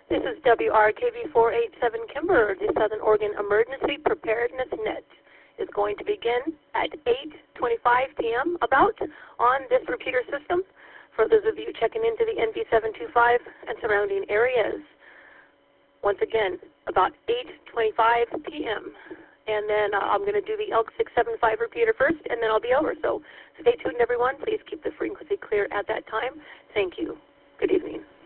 This is WRKV 487 Kimber. The Southern Oregon Emergency Preparedness Net is going to begin at 8:25 p.m. about on this repeater system for those of you checking into the NV725 and surrounding areas. Once again, about 8:25 p.m. And then I'm going to do the ELK 675 repeater first, and then I'll be over. So stay tuned, everyone. Please keep the frequency clear at that time. Thank you. Good evening.